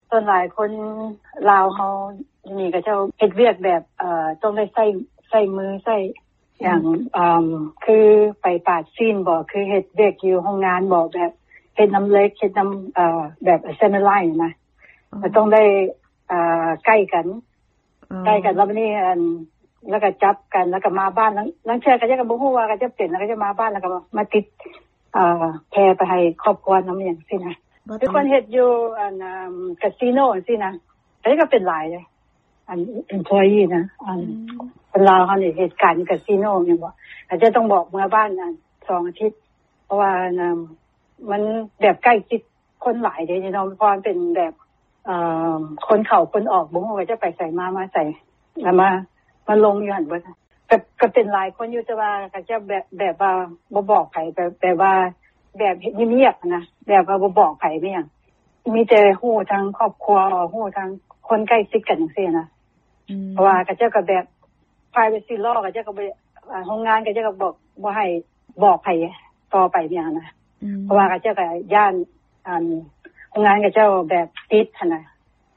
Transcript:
ส่วนหลายคนลาวเฮานี่ก็เจ้าเฮ็ดเวียกแบบต้องได้ใช้มือใช้อย่างคือไปปาดซีนบ่คือเฮ็ดเวียกอยู่โรงงานบ่แบบเฮ็ดน้ำเล็กเฮ็ดน้ำแบบ assembly line นะก็ต้องได้ใกล้กันแล้วบัดนี้แล้วก็จับกันแล้วก็มาบ้านนังเชื่อก็จะก็บ่ฮู้ว่าก็จะเป็นแล้วก็จะมาบ้านแล้วก็มาติดแพร่ไปให้ครอบครัวนำอย่างซี่นะทุกคนเฮ็ดอยู่คาสิโนซี่นะอันนี้ก็เป็นหลายเลยemployee นะเป็นลาวเฮานี่เหตุการณ์คาสิโนแม่นบ่อาจจะต้องบอกมาบ้าน2อาทิตย์เพราะว่ามันแบบใกล้ชิดคนหลายเด้เนาะเพราะมันเป็นแบบคนเข้าคนออกบ่ฮู้ว่าจะไปไสมาใส่แล้วมาลงอยู่หั่นเบิดก็เป็นหลายคนอยู่แต่ว่าก็จะแบบว่าบ่บอกไผแบบว่าแบบเงียบๆนะแบบว่าบ่บอกไผไม่หยังมีแต่ฮู้ทางครอบครัวฮู้ทางคนใกล้ชิดกันจังซี่นะเพราะว่าก็เจ้าก็แบบ privacy law ก็เจ้าก็โรงงานก็เจ้าก็บ่ให้บอกไผต่อไปเนี่ยนะเพราะว่าก็เจ้าก็ย่านโรงงานก็เจ้าแบบติดหั่นน่ะ